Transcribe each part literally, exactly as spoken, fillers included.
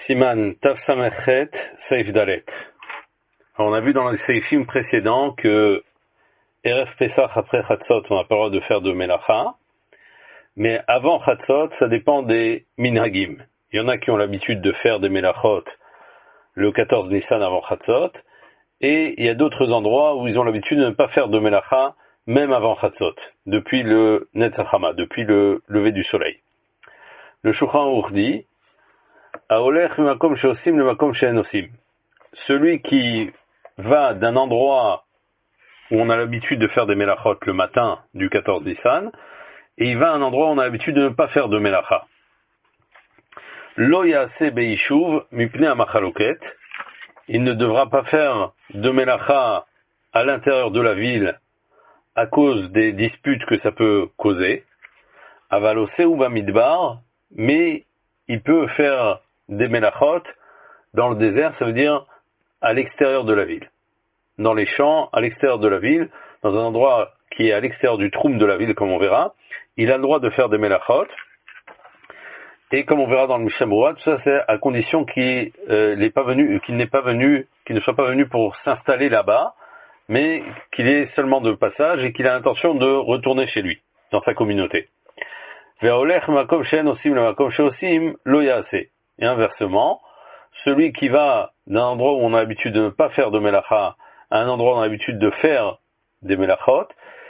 Siman Tav Samechet Seif Dalet. On a vu dans les Seifim précédents que Erev Pesach après Chatzot, on n'a pas le droit de faire de Melacha, mais avant Chatzot, ça dépend des Minhagim. Il y en a qui ont l'habitude de faire des Melachot le quatorze Nissan avant Chatzot, et il y a d'autres endroits où ils ont l'habitude de ne pas faire de Melacha même avant Chatzot, depuis le Netzachama, depuis le lever du soleil. Le Shulchan Aruch dit Aolech makom sheosim le makom she'en osim. Celui qui va d'un endroit où on a l'habitude de faire des melachot le matin du quatorze Nissan, et il va à un endroit où on a l'habitude de ne pas faire de melacha. Lo ya'aseh be'ishuv mipnei ha'machaloket. Il ne devra pas faire de melacha à l'intérieur de la ville à cause des disputes que ça peut causer. Aval oseh bamidbar, mais il peut faire des melachot dans le désert, ça veut dire à l'extérieur de la ville. Dans les champs, à l'extérieur de la ville, dans un endroit qui est à l'extérieur du troum de la ville, comme on verra, il a le droit de faire des melachot. Et comme on verra dans le Mishnah Berurah, tout ça c'est à condition qu'il euh, n'est pas venu, qu'il n'est pas venu, qu'il ne soit pas venu pour s'installer là-bas, mais qu'il est seulement de passage et qu'il a l'intention de retourner chez lui, dans sa communauté. Ve'olech makom she'en osim le makom she'osim lo ya'aseh. Et inversement, celui qui va d'un endroit où on a l'habitude de ne pas faire de melacha à un endroit où on a l'habitude de faire des melachot,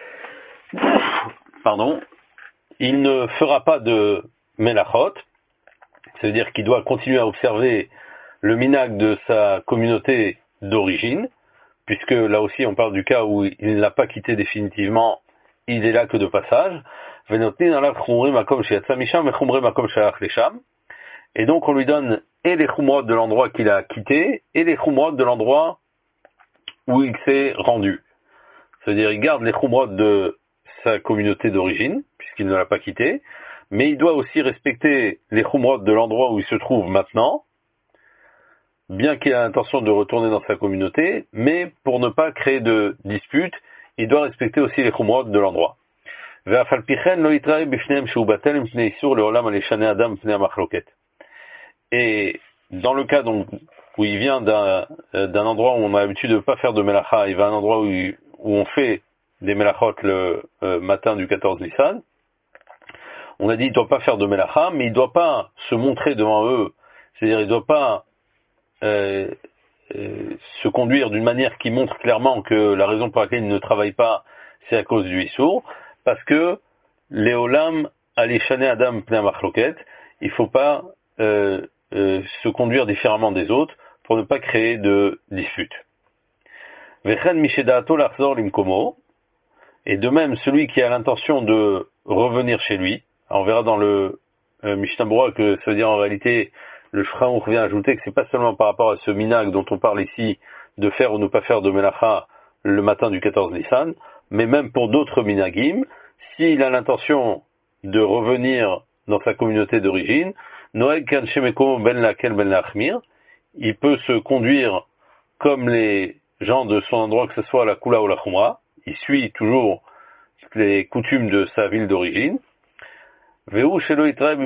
pardon, il ne fera pas de melachot, ça veut dire qu'il doit continuer à observer le minhag de sa communauté d'origine, puisque là aussi on parle du cas où il ne l'a pas quitté définitivement, il est là que de passage. Et donc on lui donne et les chumrot de l'endroit qu'il a quitté, et les chumrot de l'endroit où il s'est rendu. C'est-à-dire il garde les chumrot de sa communauté d'origine, puisqu'il ne l'a pas quitté, mais il doit aussi respecter les chumrot de l'endroit où il se trouve maintenant, bien qu'il ait l'intention de retourner dans sa communauté, mais pour ne pas créer de dispute, il doit respecter aussi les chumrot de l'endroit. Et dans le cas donc où il vient d'un, d'un endroit où on a l'habitude de ne pas faire de melacha, il va à un endroit où, il, où on fait des melachot le euh, matin du quatorze Nissan, on a dit il ne doit pas faire de melacha, mais il ne doit pas se montrer devant eux, c'est-à-dire il ne doit pas euh, euh, se conduire d'une manière qui montre clairement que la raison pour laquelle il ne travaille pas, c'est à cause du issour, parce que Léolam alishane adam pnei machloket, il ne faut pas euh, euh, se conduire différemment des autres pour ne pas créer de disputes. Vechen mishedato lachzor limkomo, et de même celui qui a l'intention de revenir chez lui. Alors on verra dans le euh, Mishnah Berurah que ça veut dire en réalité le Shulchan Aruch vient ajouter que c'est pas seulement par rapport à ce minhag dont on parle ici de faire ou ne pas faire de melacha le matin du quatorze Nissan, mais même pour d'autres minhagim, s'il a l'intention de revenir dans sa communauté d'origine, Noeg kan shemeko ben lakel ben lachmir, il peut se conduire comme les gens de son endroit, que ce soit la Kula ou la Chumra, il suit toujours les coutumes de sa ville d'origine, à condition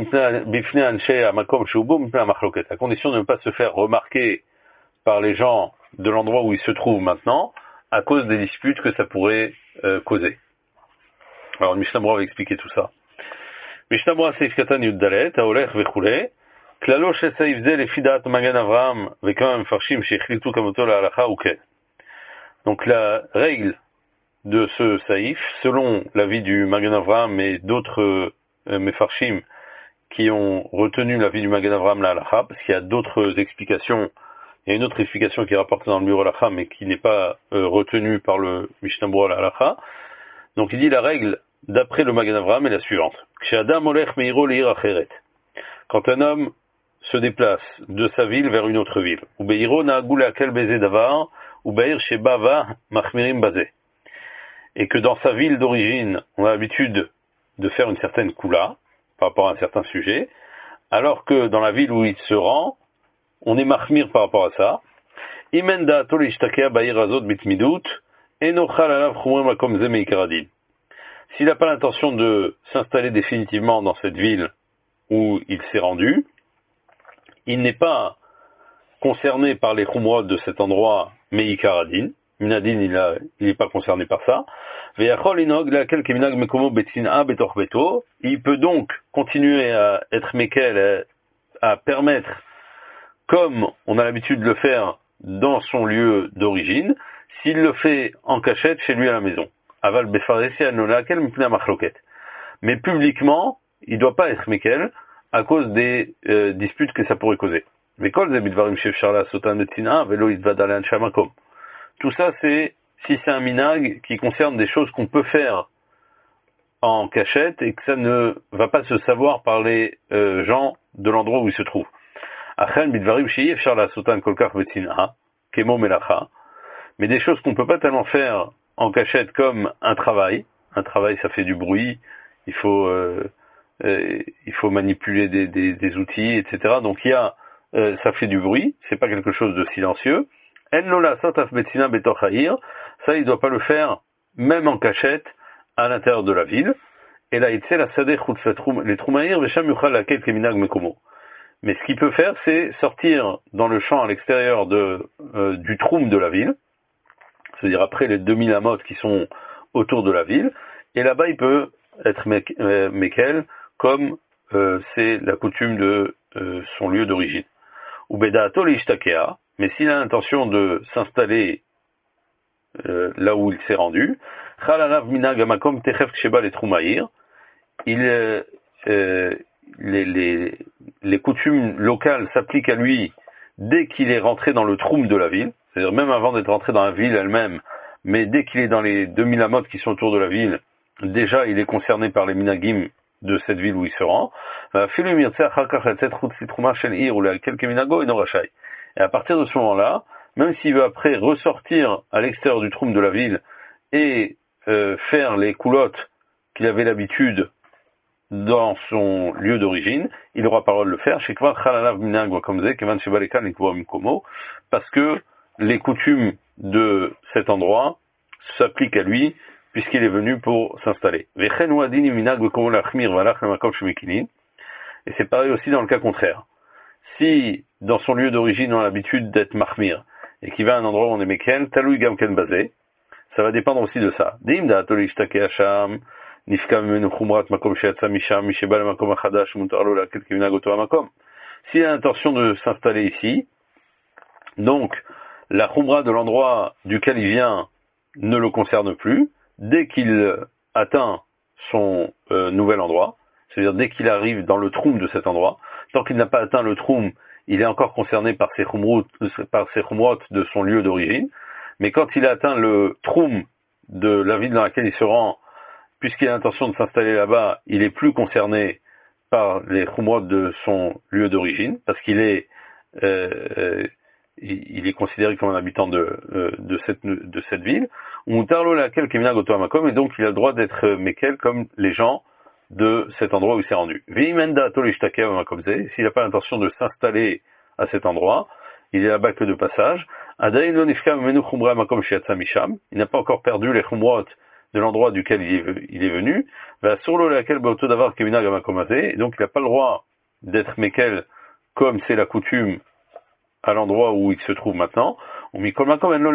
de ne pas se faire remarquer par les gens de l'endroit où il se trouve maintenant, à cause des disputes que ça pourrait euh, causer. Alors, le Mishnah Berurah va expliquer tout ça. Mishnah Berurah Seif Katan Yud Dalet, Aolech vechule, Klalo she Seif ze lefi da'at Magen Avraham, vekama mefarshim shechlitu kamoto la'alacha uken. Donc, la règle de ce saïf, selon l'avis du Magen Avraham et d'autres euh, mefarshim qui ont retenu l'avis du Magen Avraham la halacha, parce qu'il y a d'autres explications, il y a une autre explication qui est rapportée dans le Biur Halacha, mais qui n'est pas euh, retenue par le Mishnah Berurah la halacha. Donc il dit la règle d'après le Magen Avraham est la suivante. Quand un homme se déplace de sa ville vers une autre ville, ou beiro na'agul akel beze davar, ou beir sheba va machmirim bazeh, et que dans sa ville d'origine, on a l'habitude de faire une certaine kula, par rapport à un certain sujet, alors que dans la ville où il se rend, on est mahmir par rapport à ça. Imen da'ato l'ishtakea ba'ir hazot bitmidut, enochal alav chumrim makom ze meikaradin. S'il n'a pas l'intention de s'installer définitivement dans cette ville où il s'est rendu, il n'est pas concerné par les khumrot de cet endroit, mais ikaradin. Minadin, il a, il est pas concerné par ça. Ve'yachol inog lakel keminag mekomo betzina betor beto. Il peut donc continuer à être mekel, à permettre, comme on a l'habitude de le faire dans son lieu d'origine, s'il le fait en cachette chez lui à la maison. Aval befaresi anolakel mipnei machloket. Mais publiquement, il doit pas être mekel à cause des euh, disputes que ça pourrait causer. Mais kol ze bidvarim shefshar la'asotan betzina velo yitvad ale anshe hamakom. Tout ça, c'est si c'est un minag qui concerne des choses qu'on peut faire en cachette et que ça ne va pas se savoir par les euh, gens de l'endroit où il se trouve. Mais des choses qu'on peut pas tellement faire en cachette comme un travail. Un travail, ça fait du bruit. Il faut, euh, euh, il faut manipuler des, des, des outils, et cetera. Donc il y a, euh, ça fait du bruit. C'est pas quelque chose de silencieux. Ça, il ne doit pas le faire, même en cachette, à l'intérieur de la ville. Et là, il sait la sadeh les troumaïr, vesham yuchal lakel keminag mekomo. Mais ce qu'il peut faire, c'est sortir dans le champ à l'extérieur de, euh, du troum de la ville, c'est-à-dire après les deux mille amotes qui sont autour de la ville, et là-bas, il peut être mekel, comme euh, c'est la coutume de euh, son lieu d'origine. Ou bedaato leishtakea. Mais s'il a l'intention de s'installer euh, là où il s'est rendu, il, euh, euh, les, les, les coutumes locales s'appliquent à lui dès qu'il est rentré dans le troum de la ville, c'est-à-dire même avant d'être rentré dans la ville elle-même, mais dès qu'il est dans les deux mille amotes qui sont autour de la ville, déjà il est concerné par les minagim de cette ville où il se rend. Et à partir de ce moment-là, même s'il veut après ressortir à l'extérieur du troum de la ville et euh, faire les coulottes qu'il avait l'habitude dans son lieu d'origine, il aura pas le droit de le faire. Parce que les coutumes de cet endroit s'appliquent à lui puisqu'il est venu pour s'installer. Et c'est pareil aussi dans le cas contraire. Si, dans son lieu d'origine, on a l'habitude d'être mahmir, et qu'il va à un endroit où on est mekel, talou gam ken basé, ça va dépendre aussi de ça. Dim da atoli shtake hasham, nifka mimenu khumrat makom sheatsa misham, mishebal makom achadash, muntarlo la kel keminag oto makom. S'il a l'intention de s'installer ici, donc, la khumra de l'endroit duquel il vient ne le concerne plus, dès qu'il atteint son euh, nouvel endroit, c'est-à-dire dès qu'il arrive dans le troum de cet endroit, tant qu'il n'a pas atteint le troum, il est encore concerné par ses khumrot, par ses khumrot de son lieu d'origine, mais quand il a atteint le troum de la ville dans laquelle il se rend, puisqu'il a l'intention de s'installer là-bas, il est plus concerné par les khumrot de son lieu d'origine, parce qu'il est, euh, il est considéré comme un habitant de, de, cette, de cette ville, et donc il a le droit d'être mekel comme les gens de cet endroit où il s'est rendu. S'il n'a pas l'intention de s'installer à cet endroit, il est là-bas que de passage. Il n'a pas encore perdu les khumrot de l'endroit duquel il est, il est venu. Donc il n'a pas le droit d'être mekel comme c'est la coutume à l'endroit où il se trouve maintenant. Mais malgré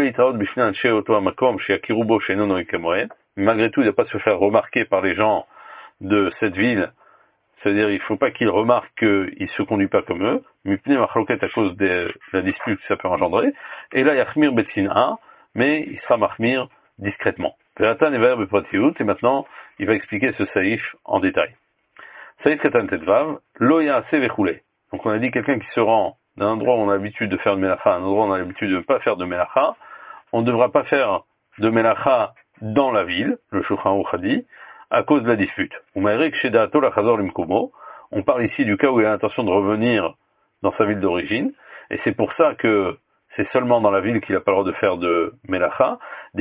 tout, il ne va pas se faire remarquer par les gens de cette ville, c'est-à-dire il ne faut pas qu'ils remarquent qu'il ne se conduit pas comme eux, mais à cause de la dispute que ça peut engendrer, et là yachmir betzina, mais il sera mahmir discrètement. Et maintenant, il va expliquer ce saïf en détail. Saïf katan tetvav, lo yaase vechule. Donc on a dit quelqu'un qui se rend d'un endroit où on a l'habitude de faire de melacha à un endroit où on a l'habitude de ne pas faire de melacha, on ne devra pas faire de melacha dans la ville, le Shulchan Aruch a dit, à cause de la dispute. On parle ici du cas où il a l'intention de revenir dans sa ville d'origine, et c'est pour ça que c'est seulement dans la ville qu'il n'a pas le droit de faire de melacha,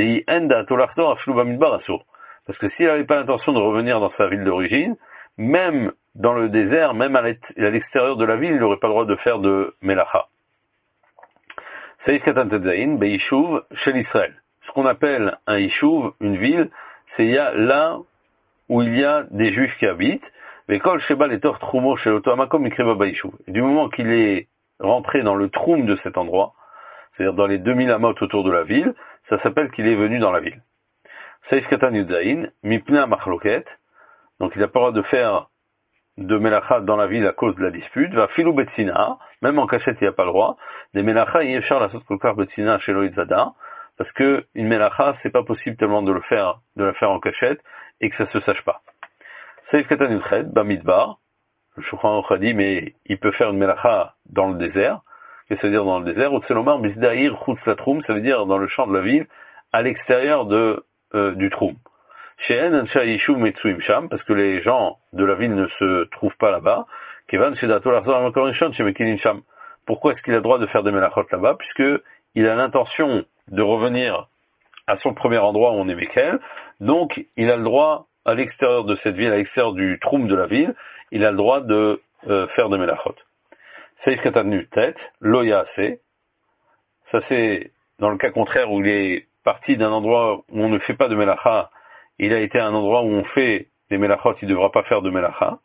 parce que s'il n'avait pas l'intention de revenir dans sa ville d'origine, même dans le désert, même à l'extérieur de la ville, il n'aurait pas le droit de faire de melacha. Saïf Katan Tetzaïn, Beishuv, chez l'Israël. Ce qu'on appelle un Yishuv, une ville, c'est là où il y a des juifs qui habitent, mais quand le Sheba les tort Trumo chez l'Oto Amakom, il crée Baba Yishuv. Du moment qu'il est rentré dans le troum de cet endroit, c'est-à-dire dans les deux mille amot autour de la ville, ça s'appelle qu'il est venu dans la ville. Saif Katan Yudzaïn, Mipna Machloket, donc il n'a pas le droit de faire de Melacha dans la ville à cause de la dispute, va Filou Betsina, même en cachette il n'y a pas le droit, des Melacha Yeshar la Sot Kolkar Betsina chez Loïtzada, parce que une Melacha c'est pas possible tellement de le faire, de la faire en cachette, et que ça se sache pas. Saif Katan Yudched, Bamidbar, le Shulchan Aruch a dit, mais il peut faire une Melacha dans le désert, qu'est-ce que ça veut dire dans le désert? Otselomar Bisdaïr Chutz Latrum, ça veut dire dans le champ de la ville, à l'extérieur de, euh, du Troum. She'en Ansha Yishuv Metsuim Sham, parce que les gens de la ville ne se trouvent pas là-bas. Kevan Shedato Larzor Makor Rishon Shemekilim Sham. Pourquoi est-ce qu'il a le droit de faire des melachot là-bas? Puisque il a l'intention de revenir à son premier endroit où on est Mekel. Donc, il a le droit, à l'extérieur de cette ville, à l'extérieur du troum de la ville, il a le droit de euh, faire des melachot. Seif Katanu Tet, Loya Se. Ça c'est dans le cas contraire où il est parti d'un endroit où on ne fait pas de melacha, il a été à un endroit où on fait des melachot, il ne devra pas faire de melacha.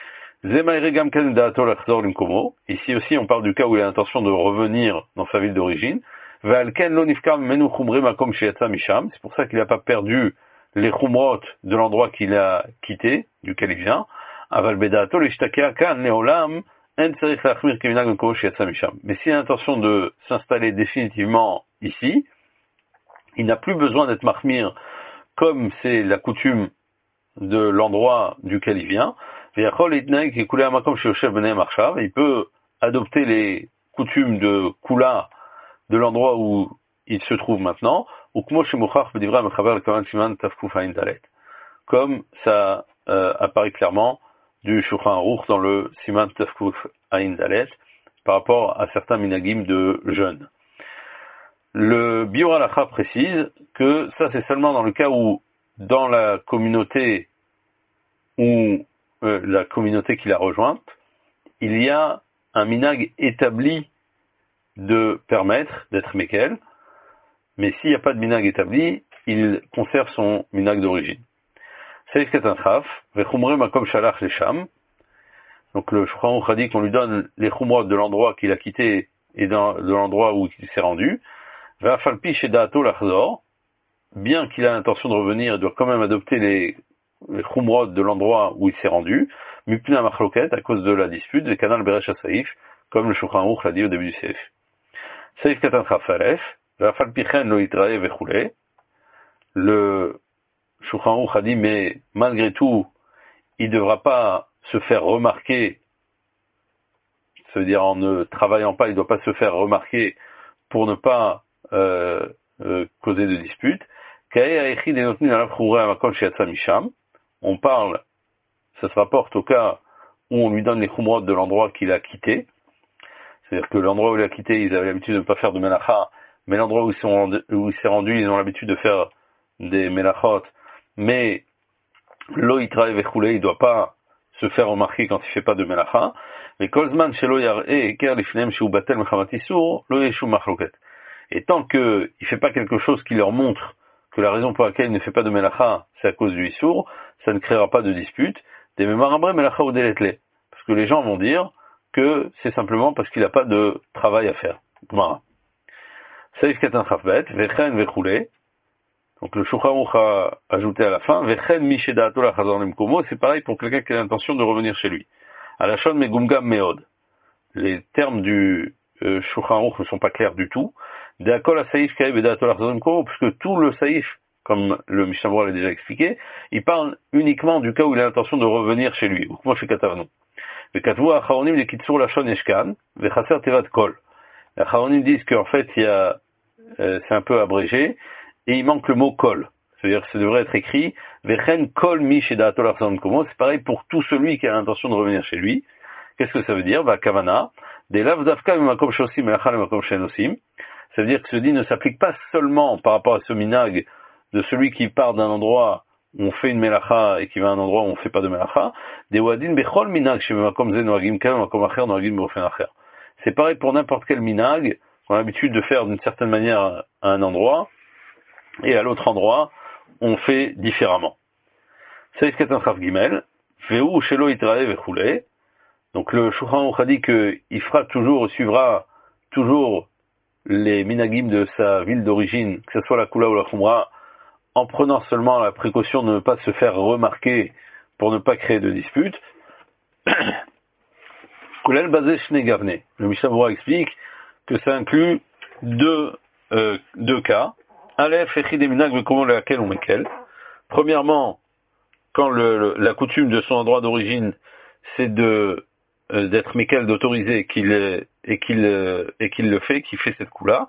Ici aussi, on parle du cas où il a l'intention de revenir dans sa ville d'origine. C'est pour ça qu'il n'a pas perdu les chumrot de l'endroit qu'il a quitté, duquel il vient. Mais s'il a l'intention de s'installer définitivement ici, il n'a plus besoin d'être mahmir comme c'est la coutume de l'endroit duquel il vient. Il peut adopter les coutumes de Kula de l'endroit où il se trouve maintenant, comme ça euh, apparaît clairement du Shulchan Aruch dans le Siman Tafkuf Ayin Dalet par rapport à certains minagim de jeunes. Le Biur Halacha précise que ça c'est seulement dans le cas où dans la communauté ou euh, la communauté qu'il a rejointe, il y a un minag établi de permettre d'être Mekel, mais s'il n'y a pas de minag établi, il conserve son minag d'origine. Donc le Shulchan Aruch a dit qu'on lui donne les chumrot de l'endroit qu'il a quitté et de l'endroit où il s'est rendu. Bien qu'il a l'intention de revenir, il doit quand même adopter les, les chumrot de l'endroit où il s'est rendu, mipna machloket, à cause de la dispute, des canal beresh saif, comme le Shulchan Aruch l'a dit au début du Seif. Seif katan chaf alef, v'afal pichen lo yitrae vechule. Le Shulchan Aruch a dit, mais malgré tout, il ne devra pas se faire remarquer, ça veut dire en ne travaillant pas, il ne doit pas se faire remarquer pour ne pas euh, euh, causer de dispute. On parle, ça se rapporte au cas où on lui donne les chumrot de l'endroit qu'il a quitté. C'est-à-dire que l'endroit où il a quitté, ils avaient l'habitude de ne pas faire de melacha, mais l'endroit où ils sont, où il s'est rendu, ils ont l'habitude de faire des melachot, mais lo yitra vechule, il doit pas se faire remarquer quand il fait pas de melacha. Mais kolzman shelo yar'e eker lifnem shu batel mechamat isur, lo yeshu machloket. Et tant que il fait pas quelque chose qui leur montre que la raison pour laquelle il ne fait pas de melacha, c'est à cause du isur, ça ne créera pas de dispute. Des memarabre melacha ou deletle. Parce que les gens vont dire que c'est simplement parce qu'il n'a pas de travail à faire. Gemara. Saif katan chafbet, vechen vechule. Donc le Shulchan Aruch a ajouté à la fin, vechen mi shedato lachazor lemkomo, c'est pareil pour quelqu'un qui a l'intention de revenir chez lui. Alashon megumgam meod. Les termes du euh, Shulchan Aruch ne sont pas clairs du tout. De'akol ha-saïf ka'e bedato lachazor lemkomo, puisque tout le saïf, comme le Mishnah Berurah l'a déjà expliqué, il parle uniquement du cas où il a l'intention de revenir chez lui. Ou comment chez Katavnou. Vekatvu ha-acharonim le kitsur lashon yeshkan, vechaser tevat kol. Les acharonim disent qu'en fait, il y a, euh, c'est un peu abrégé, et il manque le mot kol. C'est-à-dire que ça devrait être écrit Vechen kol mi shedato lachazor lemkomo. C'est pareil pour tout celui qui a l'intention de revenir chez lui. Qu'est-ce que ça veut dire? Bah, kavana. Des lav dafka makom shosim melacha makom shenosim. Ça veut dire que ce dit ne s'applique pas seulement par rapport à ce minag de celui qui part d'un endroit où on fait une melacha et qui va à un endroit où on fait pas de melacha. Des wadin bechol minag chez makom zen noagim kan makom acher noagim beofen acher. C'est pareil pour n'importe quel minag qu'on a l'habitude de faire d'une certaine manière à un endroit et à l'autre endroit on fait différemment. Saif katan chaf gimel, veu shelo yitrae vechule. Donc le Shulchan Aruch a dit qu'il fera toujours, suivra toujours les minagim de sa ville d'origine, que ce soit la Kula ou la Khumra, en prenant seulement la précaution de ne pas se faire remarquer pour ne pas créer de dispute. Kolel basé Shne Gavne. Le Mishnah Berurah explique que ça inclut deux, euh, deux cas. Aleph, Echid et Minag, mais comment laquelle ou mequel. Premièrement, quand le, le, la coutume de son endroit d'origine, c'est de euh, d'être mequel, d'autoriser qu'il est, et qu'il euh, et qu'il le fait, qu'il fait cette coup-là.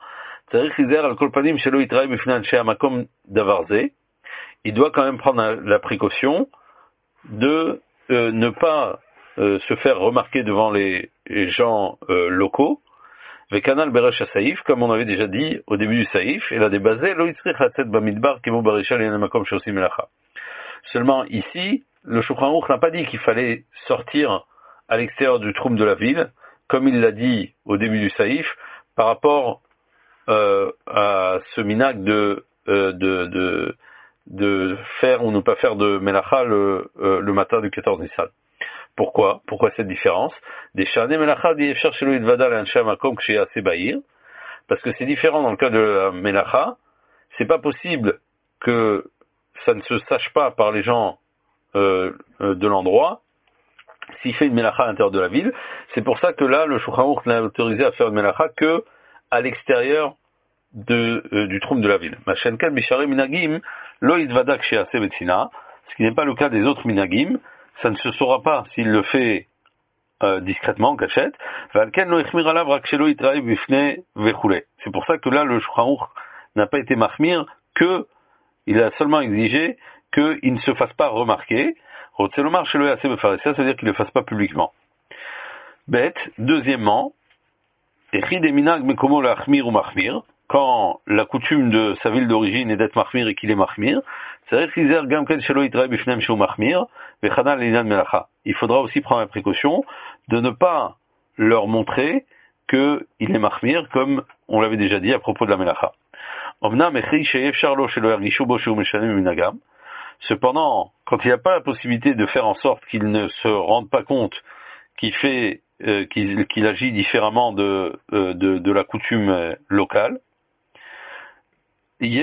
Il doit quand même prendre la, la précaution de euh, ne pas euh, se faire remarquer devant les, les gens euh, locaux. Vekanal beresh saïf, comme on avait déjà dit au début du saïf, et là débasé, lo yitzrich hatzet bamidbar kemo barishal yenamakom shosim melacha. Seulement ici, le Shulchan Aruch n'a pas dit qu'il fallait sortir à l'extérieur du troum de la ville, comme il l'a dit au début du saïf, par rapport euh, à ce minag de, euh, de, de, de faire ou ne pas faire de melacha le, euh, le matin du quatorze Nissan. Pourquoi Pourquoi cette différence? Des shane melacha di efshar shelo yidvada le'anshe hamakom kshe yaseh ba'ir, parce que c'est différent dans le cas de la melacha. C'est pas possible que ça ne se sache pas par les gens euh, de l'endroit s'il fait une melacha à l'intérieur de la ville. C'est pour ça que là, le Shulchan Aruch n'a autorisé à faire une melacha que à l'extérieur de, euh, du troum de la ville. Machenkan bishare minagim lo yidvada kshe yaseh betzina, ce qui n'est pas le cas des autres minagim. Ça ne se saura pas s'il le fait euh, discrètement, en cachette. C'est pour ça que là, le Shulchan Aruch n'a pas été mahmir, que il a seulement exigé qu'il ne se fasse pas remarquer. Ça veut dire qu'il ne le fasse pas publiquement. Bête, deuxièmement, quand la coutume de sa ville d'origine est d'être mahmir et qu'il est mahmir, il faudra aussi prendre la précaution de ne pas leur montrer qu'il est mahmir, comme on l'avait déjà dit à propos de la melacha. Cependant, quand il n'y a pas la possibilité de faire en sorte qu'il ne se rende pas compte qu'il fait, euh, qu'il, qu'il agit différemment de, euh, de, de la coutume euh, locale, il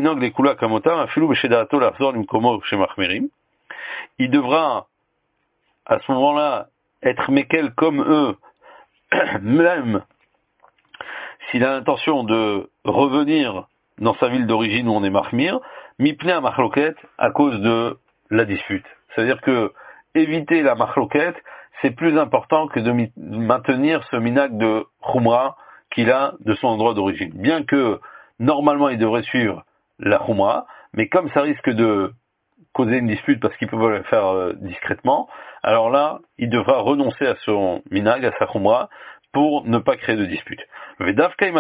devra à ce moment-là être mekel comme eux, même s'il a l'intention de revenir dans sa ville d'origine où on est mahmir, mipnei à machloket, à cause de la dispute. C'est-à-dire que éviter la machloket, c'est plus important que de mi- maintenir ce minag de khumra qu'il a de son endroit d'origine. Bien que normalement il devrait suivre la khumra, mais comme ça risque de causer une dispute parce qu'il peut le faire euh, discrètement, alors là, il devra renoncer à son minag, à sa khumra, pour ne pas créer de dispute. Mais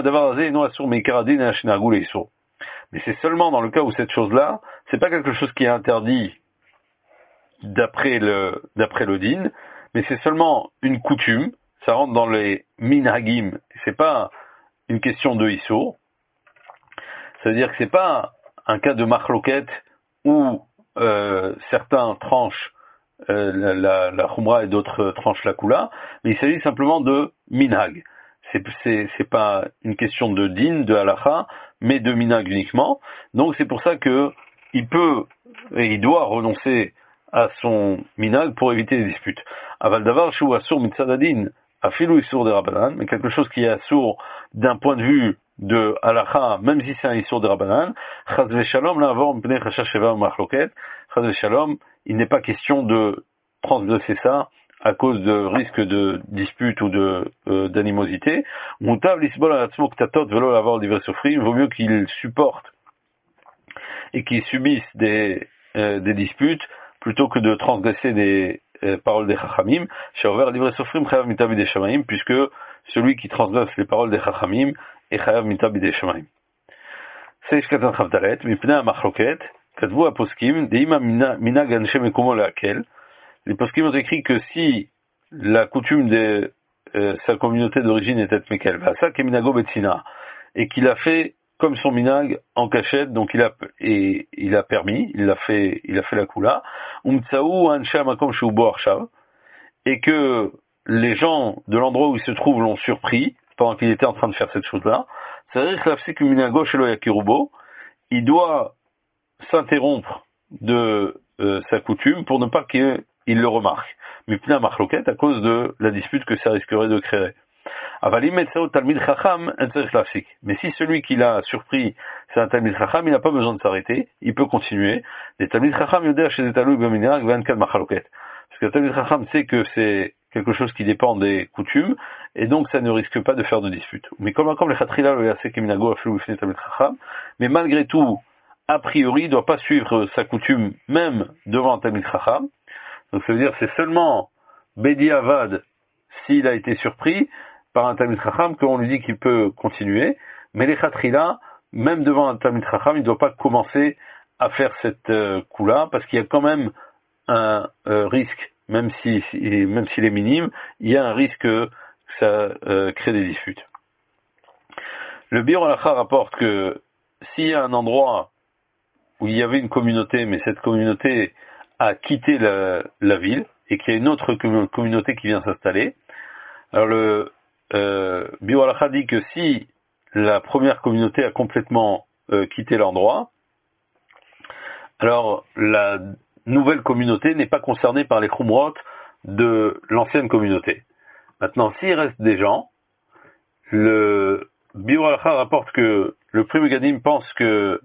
c'est seulement dans le cas où cette chose-là, c'est pas quelque chose qui est interdit d'après le, d'après le din, mais c'est seulement une coutume, ça rentre dans les minhagim, c'est pas une question de issur. Ça veut dire que c'est pas un cas de machloket où euh, certains tranchent euh, la, la, la khumra et d'autres tranchent la kula, mais il s'agit simplement de minhag. C'est, c'est, c'est pas une question de din, de halacha, mais de minhag uniquement. Donc c'est pour ça que il peut et il doit renoncer à son minhag pour éviter les disputes. Aval davar shu asur mitzadadin afilu isur de rabbanan, mais quelque chose qui est asur d'un point de vue de halacha, même si c'est un isur de rabbanan, chaz v'shalom la'avor m'pnei chashash sheva u'machloket, chaz v'shalom, il n'est pas question de transgresser ça à cause de risque de dispute ou de euh, d'animosité. Mutav lisbol alatzmo ktatot velo l'avoir livré sofrim, vaut mieux qu'il supporte et qu'il subisse des euh, des disputes plutôt que de transgresser des euh, paroles des chachamim. She'over livré sofrim chayav mitav bidei shamayim, puisque celui qui transgresse les paroles des chachamim est chayav mitav bidei shamayim. Seish katan chavdalet mipnei hamachloket katvu aposkim deima minag anshe mekomo leakel. Les poskim ont écrit que si la coutume de euh, sa communauté d'origine était mekel, ça keminago betsina, et qu'il a fait comme son minag en cachette, donc il a et il a permis, il a fait, il a fait la kula, umtsaou anshe makom shubo arshav, et que les gens de l'endroit où il se trouve l'ont surpris pendant qu'il était en train de faire cette chose-là, c'est-à-dire que l'afsik minago shelo yakirubo, il doit s'interrompre de euh, sa coutume pour ne pas qu'il le remarque. Mais plein marloquette à cause de la dispute que ça risquerait de créer. Mais si celui qui l'a surpris, c'est un Talmid Chacham, il n'a pas besoin de s'arrêter, il peut continuer. Les Talmid Chacham, Yodea chez Etalou Beminag, vingt-quatre Machaloket. Parce que le Talmid Chacham sait que c'est quelque chose qui dépend des coutumes, et donc ça ne risque pas de faire de dispute. Mais comme comme les Khatrila, le Yasek Eminago, Aflou Bifne Talmid Chacham, mais malgré tout, a priori, il ne doit pas suivre sa coutume, même devant un Talmid Chacham. Donc ça veut dire, c'est seulement Bedi Avad, s'il a été surpris, par un Talmid Chacham, qu'on lui dit qu'il peut continuer, mais les Khatrila, même devant un Talmid Chacham, il ne doit pas commencer à faire cette euh, coup-là, parce qu'il y a quand même un euh, risque, même si, si, même s'il est minime, il y a un risque que ça euh, crée des disputes. Le Bir Halacha rapporte que s'il y a un endroit où il y avait une communauté, mais cette communauté a quitté la, la ville, et qu'il y a une autre communauté qui vient s'installer, alors le Euh, Bir Halacha dit que si la première communauté a complètement euh, quitté l'endroit, alors la nouvelle communauté n'est pas concernée par les khumrot de l'ancienne communauté. Maintenant, s'il reste des gens, le Bir Halacha rapporte que le Pri Megadim pense que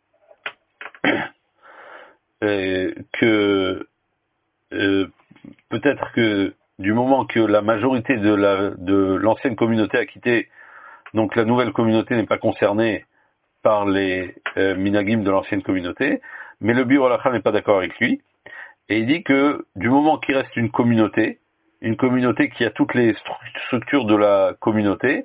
euh, que euh, peut-être que du moment que la majorité de la de l'ancienne communauté a quitté, donc la nouvelle communauté n'est pas concernée par les euh, minagim de l'ancienne communauté, mais le Bir Halacha n'est pas d'accord avec lui, et il dit que du moment qu'il reste une communauté, une communauté qui a toutes les stru- structures de la communauté,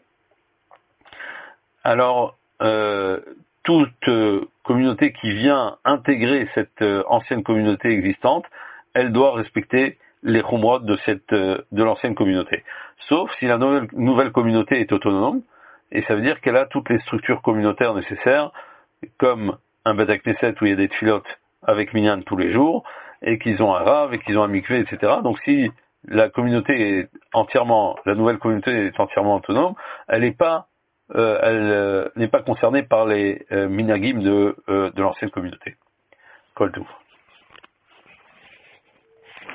alors euh, toute euh, communauté qui vient intégrer cette euh, ancienne communauté existante, elle doit respecter les khumrot de cette euh, de l'ancienne communauté. Sauf si la nouvelle, nouvelle communauté est autonome, et ça veut dire qu'elle a toutes les structures communautaires nécessaires, comme un Beth Knesset où il y a des tfilotes avec minyan tous les jours, et qu'ils ont un rave, et qu'ils ont un mikvé, et cetera. Donc si la communauté est entièrement, la nouvelle communauté est entièrement autonome, elle n'est pas Euh, elle euh, n'est pas concernée par les euh, minagim de, euh, de l'ancienne communauté. Kol Tov.